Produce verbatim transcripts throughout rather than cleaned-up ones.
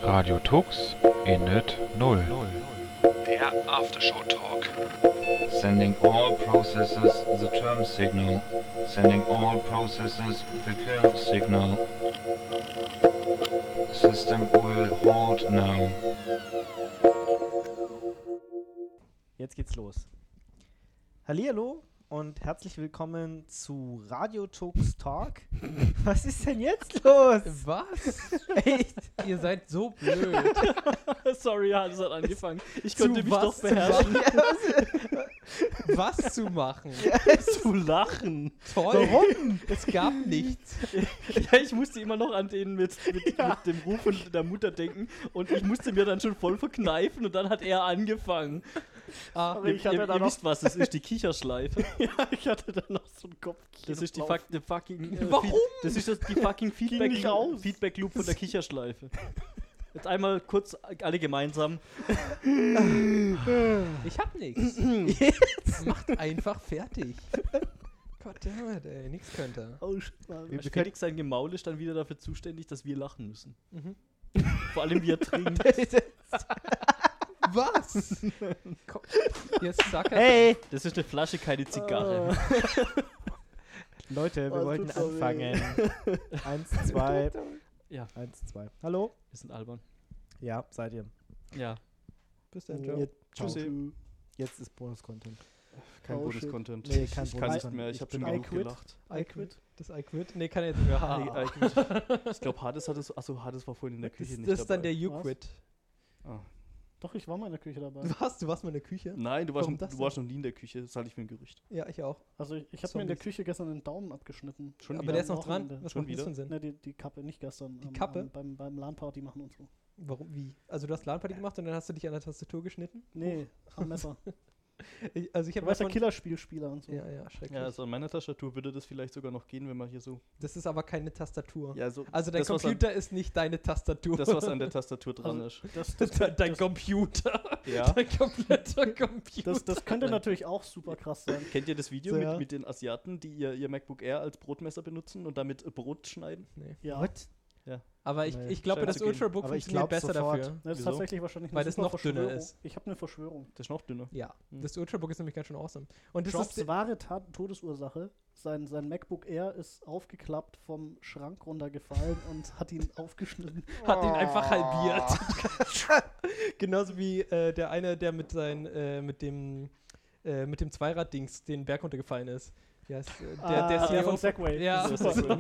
Radio Tux Init null. Der Aftershow Talk. Sending all processes the term signal. Sending all processes the kill signal. System will hold now. Jetzt geht's los. Hallihallo und herzlich willkommen zu Radio Tux Talk. Was ist denn jetzt los? Was? Echt? Ihr seid so blöd. Sorry, ja, das hat angefangen. Ich Zu konnte mich was doch zu beherrschen. Was zu machen? Zu lachen. Toll. Warum? Es gab nichts. Ja, ich musste immer noch an den mit, mit, Ja. mit dem Ruf von der Mutter denken und ich musste mir dann schon voll verkneifen und dann hat er angefangen. Ah, Aber Ihr, ich hatte ihr, da ihr noch- wisst was, das ist die Kicherschleife. Ja, ich hatte da noch so einen Kopf. Das ist die, fuck, die fucking... Äh, Warum? Feed, das ist das, die fucking Feedback, nicht aus. Feedback Loop von der Kicherschleife. Jetzt einmal kurz alle gemeinsam. ich hab nichts. Macht einfach fertig. Goddammit, ey, nix könnte. Oh, shit, Mann. Wir- wir Felix sein Gemaul ist dann wieder dafür zuständig, dass wir lachen müssen. Mhm. Vor allem wie er trinkt. Was? Komm, jetzt sag er. Hey! Das ist eine Flasche, keine Zigarre. Leute, wir Oh, wollten tut's so anfangen. Eins, zwei. Ja. Eins, zwei. Hallo? Wir sind albern. Ja, seid ihr. Ja. Bis dann, Joe. Jetzt, Tschüssi. Jetzt ist Bonus-Content. Kein Oh, shit. Bonus-Content. Nee, kein ich kann nicht Bonus-Content. mehr, ich Ich habe bin schon genug I quit. gelacht. I quit. Das I quit? Nee, kann er jetzt nicht mehr. Ah. Ha. I quit. Ich glaube, Hades hat es, achso, Hades war vorhin in der Das, Küche nicht das ist dann dabei. der You Was? quit. Ah. Doch, ich war mal in der Küche dabei. Was? Du warst mal in der Küche? Nein, du warst, Warum noch, das du denn? warst noch nie in der Küche, das halte ich für ein Gerücht. Ja, ich auch. Also ich, ich habe mir in der Zombies. Küche gestern den Daumen abgeschnitten. Schon Aber wieder? der ist noch am dran. Wochenende. Was Schon macht das wieder? für einen Sinn? Ne, die, die Kappe, nicht gestern. Die am- Kappe? Am, beim beim LAN-Party machen und so. Warum? Wie? Also du hast LAN-Party gemacht und dann hast du dich an der Tastatur geschnitten? Nee, am Messer. Ich, also ich Du habe weißt ja, davon... Killerspielspieler und so. Ja, ja, schrecklich. Ja, also an meiner Tastatur würde das vielleicht sogar noch gehen, wenn man hier so... Das ist aber keine Tastatur. Ja, so Also dein das, was Computer ist nicht deine Tastatur. An, das, was an der Tastatur dran Also, ist. Das, das, dein dein das, Computer. Ja. Dein kompletter Computer. das, das könnte natürlich auch super krass sein. Kennt ihr das Video So, ja. mit, mit den Asiaten, die ihr, ihr MacBook Air als Brotmesser benutzen und damit Brot schneiden? Nee. Ja. What? Aber ich, Nee, ich glaube, scheint das zu gehen. Ultrabook Aber ich funktioniert glaub besser sofort. dafür. Das ist Wieso? tatsächlich wahrscheinlich eine Weil das super noch dünner Verschwörung. ist. Ich habe eine Verschwörung. Das ist noch dünner. Ja, Hm. das Ultrabook ist nämlich ganz schön awesome. Und das Jobs ist... wahre Ta Todesursache. Sein, sein MacBook Air ist aufgeklappt, vom Schrank runtergefallen und hat ihn aufgeschnitten. Hat ihn einfach halbiert. Genauso wie äh, der eine, der mit, sein, äh, mit dem, äh, mit dem Zweirad-Dings den Berg runtergefallen ist. Ja, ist, äh, der, Ah, der, der C E O von Segway. Ja, Super. super.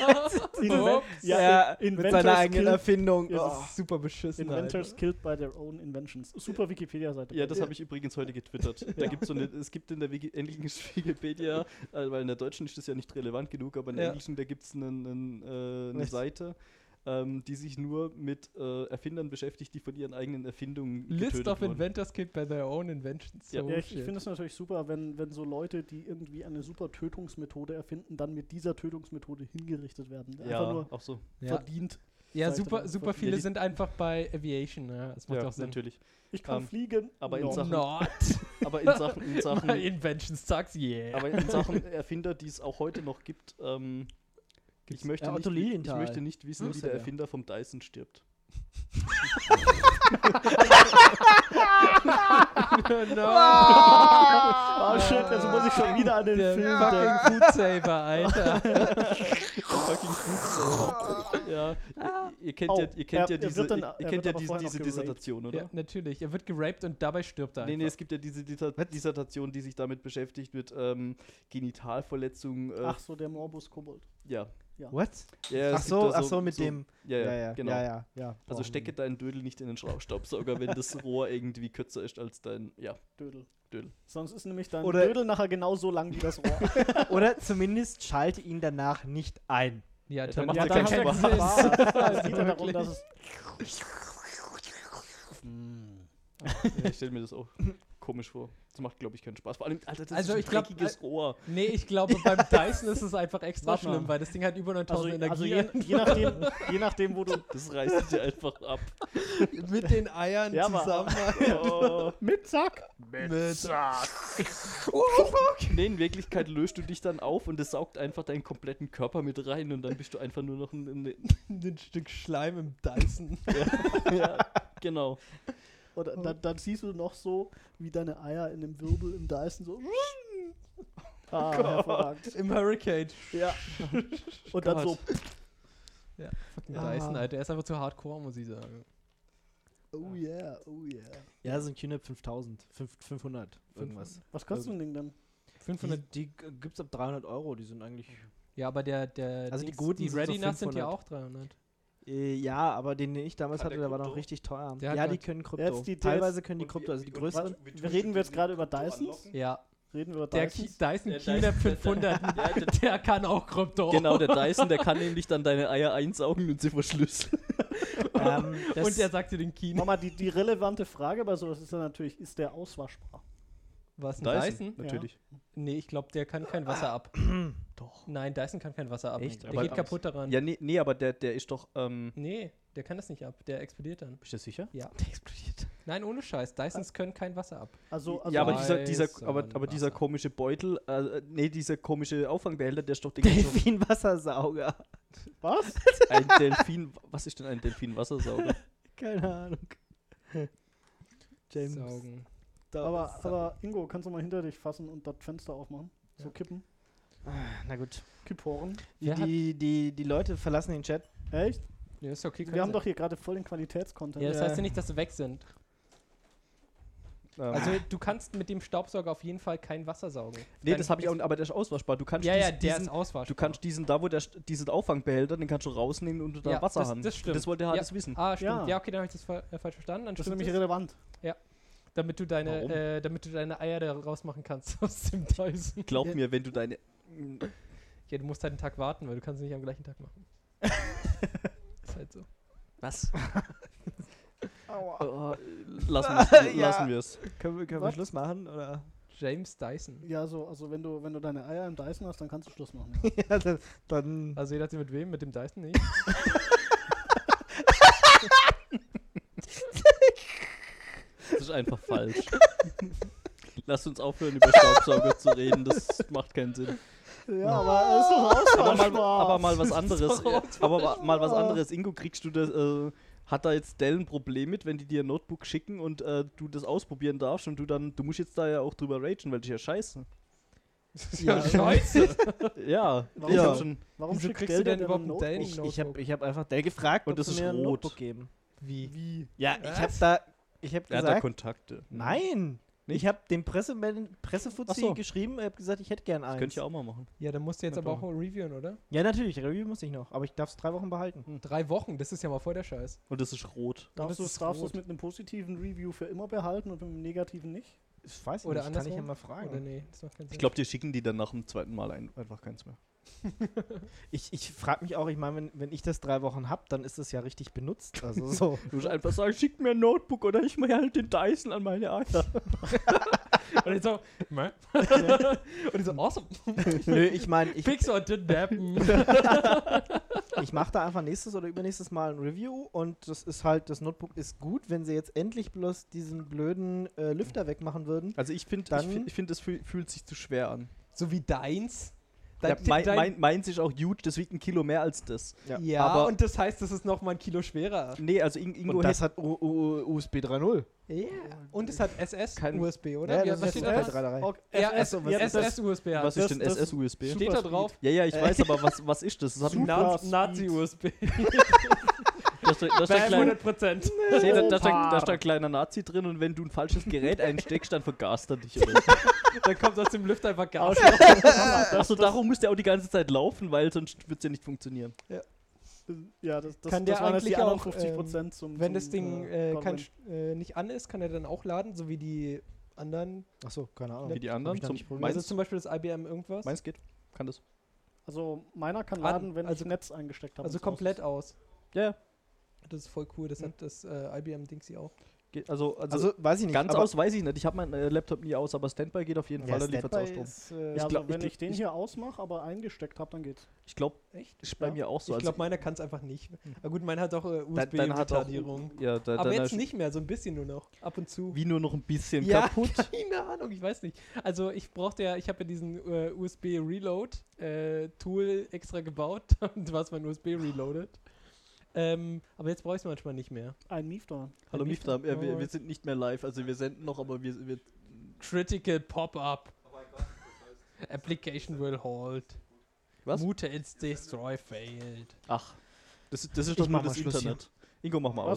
Inven- Ja, ja, mit Inventors seiner eigenen kill- Erfindung. Ja, Oh. das ist super beschissen. Inventors Alter. killed by their own inventions. Super Wikipedia-Seite. Ja, das habe ich übrigens heute getwittert. Da gibt's so eine, es gibt in der Wiki englischen Wikipedia, äh, weil in der deutschen ist das ja nicht relevant genug, aber in der Ja. englischen, da gibt es einen, einen, äh, eine Was? Seite, ähm, die sich nur mit äh, Erfindern beschäftigt, die von ihren eigenen Erfindungen List getötet of wurden. Inventors killed by their own inventions. Ja. So Ja, ich, ich shit. finde es natürlich super, wenn, wenn so Leute, die irgendwie eine super Tötungsmethode erfinden, dann mit dieser Tötungsmethode hingerichtet werden. Ja, Einfach nur auch so. ja, verdient. ja Seite super, dann super verdient. viele Ja, die- sind einfach bei Aviation. Ja, das macht Ja, auch Sinn. natürlich. Ich kann Ähm, fliegen. aber in no. Sachen- Not. Aber in Sachen, in My Sachen, inventions sucks, yeah. aber in Sachen Erfinder, die es auch heute noch gibt, ähm, ich Gibt's- möchte, Ja, nicht, Otto ich Lilienthal. möchte nicht wissen, wie Wusste der der. Erfinder vom Dyson stirbt. no. Oh shit, also muss ich schon wieder an den Der Film fucking denken. Food Saver, Alter. Fucking Food. Ja, ihr, ihr kennt Au, ja, ihr kennt er- ja er diese, wird dann- ihr, er ihr kennt wird ja aber diese, vorher noch diese geraped. Dissertation, oder? Ja, natürlich. Er wird geraped und dabei stirbt er Nee, einfach. nee, es gibt ja diese Dita- Dissertation, die sich damit beschäftigt, mit ähm, Genitalverletzungen. Äh, Ach so, der Morbus Kobold. ja. What? ja. Ach es gibt so, da ach so, mit dem. Ja, ja, Ja, ja, genau. ja, ja, ja. Also Brauchen stecke wir. deinen Dödel nicht in den Schraubstaubsauger, wenn das Rohr irgendwie kürzer ist als dein. Ja, Dödel. Dödel. Sonst ist nämlich dein Oder- Dödel nachher genauso lang wie das Rohr. Oder zumindest schalte ihn danach nicht ein. Ja, Ja, dann dann macht macht es er ja keinen keinen Spaß. Sinn. Es geht ja darum, Wirklich. dass es. Ja, ich stelle mir das auch komisch vor. Das macht, glaube ich, keinen Spaß. Vor allem, Alter, das Also ist ein ich glaub, dreckiges Rohr. Nee, ich glaube, beim Dyson ist es einfach extra Warte mal. schlimm, weil das Ding hat über Also, neuntausend also Energie je, je, nachdem, je nachdem, wo du Das reißt dir einfach ab. mit den Eiern Ja, aber- zusammen. Oh. mit Sack. mit Nee, in Wirklichkeit löst du dich dann auf und es saugt einfach deinen kompletten Körper mit rein und dann bist du einfach nur noch ein... ein ein Stück Schleim im Dyson. ja, genau. Oder dann, dann siehst du noch so, wie deine Eier in dem Wirbel im Dyson so. Ah, hervorragend. Im Hurricane. Ja. Und dann so. Ja, fucking Ah. Dyson, Alter. Der ist einfach zu hardcore, muss ich sagen. Oh yeah, oh yeah. Ja, so ein Q-Nap fünftausend, fünf- fünfhundert, irgendwas. Was kostet so ein Ding denn? fünfhundert. Die, die g- gibt's ab dreihundert Euro, die sind eigentlich... Ja, aber der, der Also die Dings- guten die sind so Ready Nuts sind ja fünfhundert. auch dreihundert. Äh, ja, aber den, den ich damals Kann hatte, der der war noch Krypto? richtig teuer. Der hat Ja, die grad- können Krypto. Jetzt die- Teilweise jetzt- können die Krypto, also die größeren. Was, reden wir jetzt gerade über Dysons? Ja, Reden wir über der Ki- Dysons? Dyson Der Q-Nap Dyson- fünfhundert, Ja, der- der kann auch Krypto. Genau, der Dyson, der kann nämlich dann deine Eier einsaugen und sie verschlüsseln. ähm, das, Und der sagt dir den Kino. Nochmal, die, die relevante Frage bei sowas ist dann natürlich, ist der auswaschbar? Was, ein Dyson? Dyson? Natürlich. Nee, ich glaube, der kann kein Wasser ab. Doch. Nein, Dyson kann kein Wasser ab. Echt? Der Aber- geht kaputt daran. Ja, nee, nee, aber der, der ist doch, ähm, Nee, der kann das nicht ab. Der explodiert dann. bist du sicher? Ja. der explodiert. Nein, ohne Scheiß. Dysons können kein Wasser ab. Also, also ja, aber Weiß dieser, dieser, und aber, aber dieser Wasser. komische Beutel, äh, nee, dieser komische Auffangbehälter, der ist doch den ganzen- Delfin-Wassersauger. was? ein Delfin, was ist denn ein Delfin-Wassersauger? Keine Ahnung. James. Saugen. Aber, aber Ingo, kannst du mal hinter dich fassen und das Fenster aufmachen? So Ja. kippen? Na gut. Kipporen? Die, Wer hat- die, die, die Leute verlassen den Chat. Echt? Ja, ist okay. Wir haben doch hier gerade voll den Qualitätscontent. Ja, das Ja. heißt ja nicht, dass sie weg sind. Ähm, Also du kannst mit dem Staubsauger auf jeden Fall kein Wasser saugen. nee, Dann das habe ich auch, ist- aber der ist auswaschbar. Du kannst Ja, ja, diesen, der diesen, ist auswaschbar. du kannst diesen, da wo der, st- diesen Auffangbehälter, den kannst du rausnehmen und du da Ja, Wasser das- haben. das stimmt. Das wollte er Ja. alles wissen. Ah, stimmt. Ja. Ja, okay, dann habe ich das fa äh, falsch verstanden. Dann Das ist stimmt nämlich es. relevant. Damit du deine, Warum? äh, damit du deine Eier da rausmachen kannst aus dem Dyson. Glaub mir, wenn du deine. Ja, du musst halt einen Tag warten, weil du kannst es nicht am gleichen Tag machen. Ist halt so. Was? Aua. Oh, lassen wir Ja. lassen wir's. Können wir, können wir Was? Schluss machen? Oder? James Dyson. Ja, so, also wenn du, wenn du deine Eier im Dyson hast, dann kannst du Schluss machen. Ja. Ja, dann, dann Also je nachdem mit wem, mit dem Dyson nicht. Das ist einfach falsch. Lass uns aufhören, über Staubsauger zu reden. Das macht keinen Sinn. Ja, aber es ist doch Aber mal, auswaschbar. aber mal was anderes. doch aber ma- mal was anderes. Ingo, kriegst du das. Äh, hat da jetzt Dell ein Problem mit, wenn die dir ein Notebook schicken und äh, du das ausprobieren darfst und du dann. Du musst jetzt da ja auch drüber ragen, weil das ist ja scheiße. Ja, scheiße. Ja, Warum ich hab so? schon. Warum Wieso schickt kriegst Dell du denn dir überhaupt ein ein Notebook? Dell? ich, ich Notebook. habe ich hab einfach der gefragt, Und ob das sie ist mir ein rot. Notebook geben. Wie? Wie? Ja, ich Was? habe da, ich habe Er hat da gesagt, Kontakte. nein. Nicht? Ich habe dem Pressefuzzi Ach so. geschrieben, er hat gesagt, ich hätte gern eins. Das könnte ich auch mal machen. Ja, dann musst du jetzt Ja, aber auch doch. mal reviewen, oder? Ja, natürlich, Review muss ich noch, aber ich darf es drei Wochen behalten. Drei Wochen, das ist ja mal voll der Scheiß. Und das ist rot. Darfst du das es ist darfst rot. du's mit einem positiven Review für immer behalten und mit einem negativen nicht? Das weiß ich Oder nicht, kann ich ja andersrum? mal fragen. Oder nee, das macht keinen Sinn. Ich glaube, die schicken die dann nach dem zweiten Mal ein, einfach keins mehr. Ich, ich frage mich auch, ich meine, wenn, wenn ich das drei Wochen habe, dann ist das ja richtig benutzt. Also so. Du musst einfach sagen, schickt mir ein Notebook oder ich mache halt den Dyson an meine Eier. Und ich so, Meh? Und ich so, awesome. Nö, ich meine, ich, Pixar did happen. ich mache da einfach nächstes oder übernächstes Mal ein Review und das ist halt, das Notebook ist gut, wenn sie jetzt endlich bloß diesen blöden äh, Lüfter wegmachen würden. Also ich finde, ich, Dann- find, ich find, das fühl, fühlt sich zu schwer an. So wie deins. Ja, Dein- mein, dein- mein, meins ist auch huge, das wiegt ein Kilo mehr als das. Ja. Ja, aber- und das heißt, das ist noch mal ein Kilo schwerer. Nee, also In- Ingo Und das hätte- hat U U U S B drei Punkt null. Ja. Und es hat S S Kein- U S B, oder? Ja, Wie- das was ist steht drei da Punkt drauf? drei. Okay, Ja, S- S- ja, das- S S U S B. Was hat. ist das- denn das- S S U S B? Super Steht da Speed. drauf? Ja, ja, ich weiß, aber was, was ist das? Das hat ein Super Na Speed. Nazi-U S B. da steht, da steht, klein, hundert Prozent. da steht, da, steht, da steht ein kleiner Nazi drin und wenn du ein falsches Gerät einsteckst, dann vergast er dich. Oder so. Dann kommt aus dem Lüfter einfach Gas. Achso, darum müsst ihr auch die ganze Zeit laufen, weil sonst wird es ja nicht funktionieren. Ja, das, das, Kann das der waren jetzt eigentlich die anderen auch, fünfzig Prozent zum Wenn zum, das Ding äh, äh, kein, Government. äh, nicht an ist, kann er dann auch laden, so wie die anderen. Achso, keine Ahnung. Wie die Hab anderen. ich noch Zum, nicht probiert. Also meins, zum Beispiel das I B M irgendwas. meins geht. Kann das. Also meiner kann An- laden, wenn also- ich Netz eingesteckt habe. Also ins komplett Haus. aus. Ja, ja. Das ist voll cool. Das hat das äh, I B M Dingsy auch. Geht, also, also, Also, weiß ich nicht. ganz aber aus weiß ich nicht. Ich habe meinen äh, Laptop nie aus, aber Standby geht auf jeden Ja, Fall, dann liefert es auch Standby Strom. ist, äh, Ich also glaub- wenn ich- ich, den ich- hier ausmache, aber eingesteckt habe, dann geht's. Ich glaube, Echt? ist bei Ja. mir auch so. Ich Also glaube, meiner kann es einfach nicht. Na gut, meiner hat auch äh, Dein- deiner hat auch- U S B-Retardierung. ja, da, Aber deiner jetzt ist nicht mehr, so ein bisschen nur noch. Ab und zu. wie nur noch ein bisschen Ja, kaputt. keine Ahnung, ich weiß nicht. Also ich brauchte ja, ich habe ja diesen äh, U S B-Reload-Tool extra gebaut, was mein U S B reloadet. Ähm, aber jetzt brauche ich es manchmal nicht mehr. Ein Miefdorn. Hallo Ein Mifta, Miefta- ja, wir, oh. wir sind nicht mehr live, also wir senden noch, aber wir, wir Critical Pop-Up. Application will halt. Was? Mutants Destroy failed. ach, das, das ist Ich doch nur mach mal das Schluss hier. Internet. Ingo, mach mal Was?